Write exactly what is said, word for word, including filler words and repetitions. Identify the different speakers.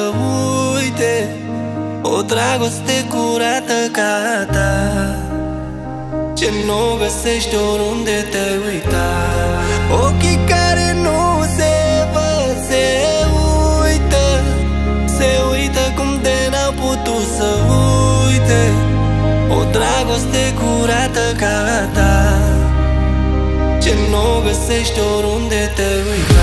Speaker 1: uite o dragoste curată ca ta, ce nu găsești oriunde te-ai uitat. Ochii care nu se văd se uită, se uită cum de n-au putut să uite o dragoste curată ca ta, ce nu găsești oriunde te uitat.